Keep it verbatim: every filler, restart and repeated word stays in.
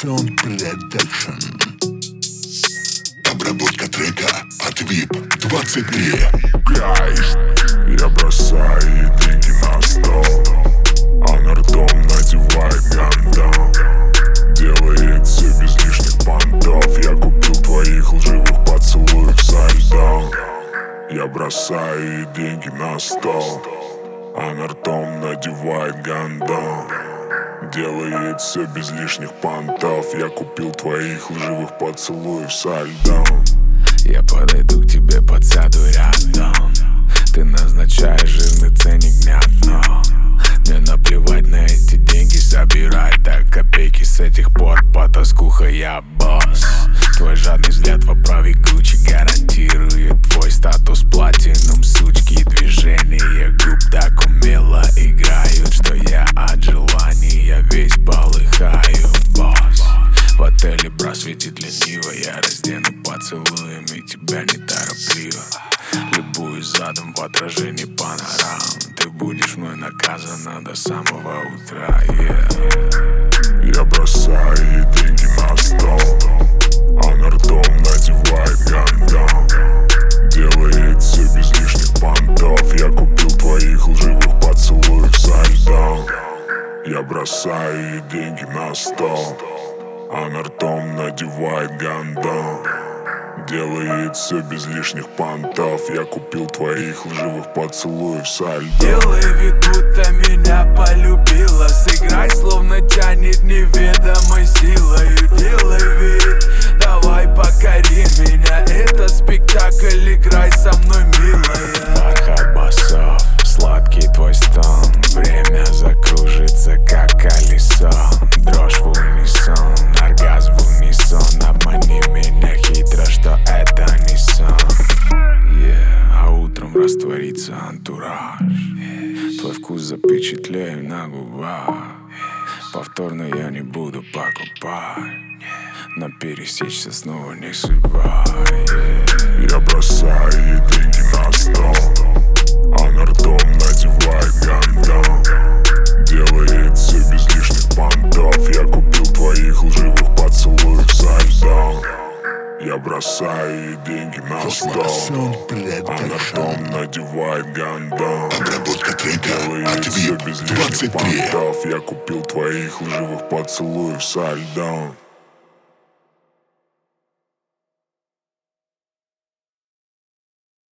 Production Production. Обработка трека от вип двадцать три. Гайс, я бросаю деньги на стол, а на ртом надевает гандон. Делает все без лишних понтов. Я купил твоих лживых поцелуев со льдом. Я бросаю деньги на стол, а на ртом надевает гандон. Делает все без лишних понтов. Я купил твоих лживых поцелуев со льдом. Я подойду к тебе, подсяду рядом. Ты назначаешь жирный ценник дня, но мне наплевать на эти деньги. Собирай так копейки, с этих пор потаскуха я босс. Твой жадный взгляд в оправе Гуччи гарантирует твой статус платинум. Сучки и движения губ так умело играют, что я от желания весь полыхаю, босс. В отеле бра светит лениво, я раздену поцелуями тебя неторопливо. Любуюсь задом в отражении панорам. Ты будешь мной наказана до самого утра, yeah. Я бросаю деньги на стол, а на ртом надевает гандон. Делает все без лишних понтов. Я купил твоих лживых поцелуев со льдом. Я бросаю деньги на стол, а на ртом надевает гандон. Делает все без лишних понтов. Я купил твоих лживых поцелуев со льдом. Делай вид, будто меня полюбила. Сыграй, словно тянет неведомой силой. Делай вид, давай покори меня. Это спектакль, играй со мной, милая. Фархад басов, сладкий твой стон. Время закружится, как колесо. Дрожь в унисон, оргазм в унисон. Обмани меня хитро, что это не сон, yeah. А утром растворится антураж. Твой вкус запечатлею на губах. Повторно я не буду покупать, но пересечься снова не судьба, yeah. Я бросаю деньги на стол, а на ртом надевает гандон. Делает все без лишних понтов. Я купил твоих лживых поцелуев со льдом. Я бросаю деньги на стол, а на ртом надевает гандон. Обработка трека от Делает все вип без двадцать лишних три. понтов. Я купил твоих лживых поцелуев со льдом.